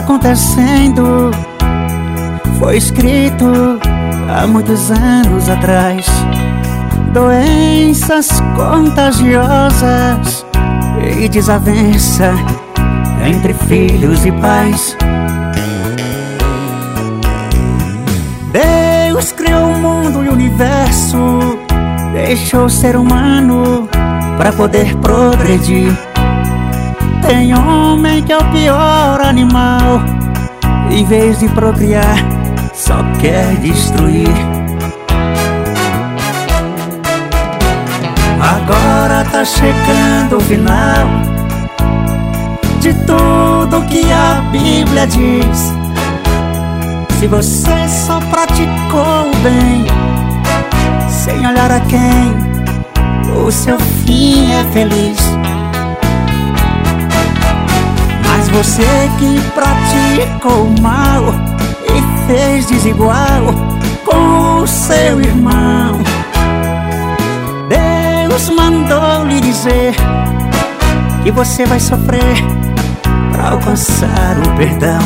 acontecendo foi escrito há muitos anos atrás. Doenças contagiosas e desavença entre filhos e pais. Deus criou o mundo e o universo, deixou o ser humano para poder progredir. Tem homem que é o pior animal, em vez de procriar, só quer destruir. Agora tá chegando o final de tudo que a Bíblia diz. Se você só praticou o bem, sem olhar a quem, o seu fim é feliz. Mas você que praticou o mal e fez desigual com o seu irmão, Deus mandou lhe dizer que você vai sofrer para alcançar o perdão.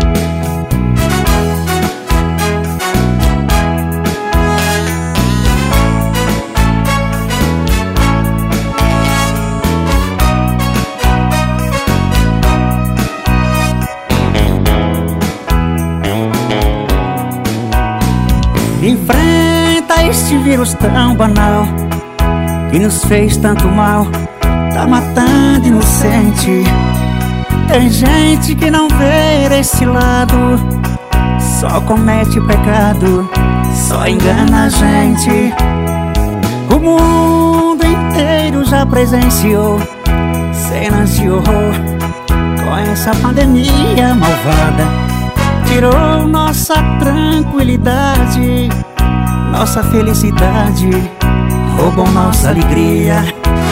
Enfrenta este vírus tão banal que nos fez tanto mal, tá matando inocente. Tem gente que não vê esse lado, só comete pecado, só engana a gente. O mundo inteiro já presenciou cenas de horror com essa pandemia malvada. Tirou nossa tranquilidade, nossa felicidade, roubou nossa alegria.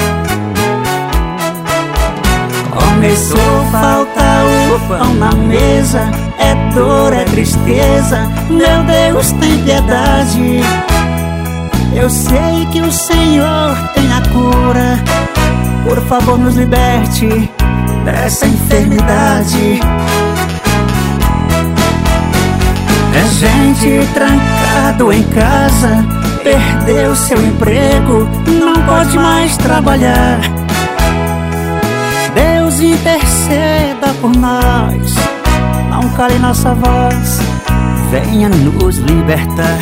Começou a faltar o pão na mesa, é dor, é tristeza, meu Deus tem piedade. Eu sei que o Senhor tem a cura, por favor nos liberte dessa enfermidade. É gente trancado em casa, perdeu seu emprego, não pode mais trabalhar. Deus interceda por nós, não cale nossa voz, venha nos libertar.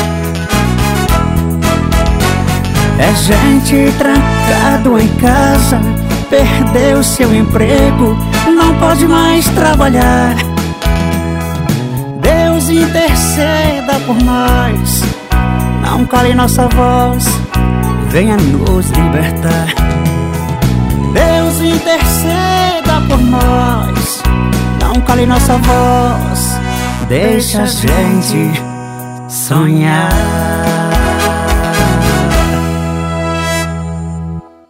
É gente trancado em casa, perdeu seu emprego, não pode mais trabalhar. Deus interceda por nós, não cale nossa voz, venha nos libertar. Deus interceda por nós, não cale nossa voz, deixa a gente sonhar.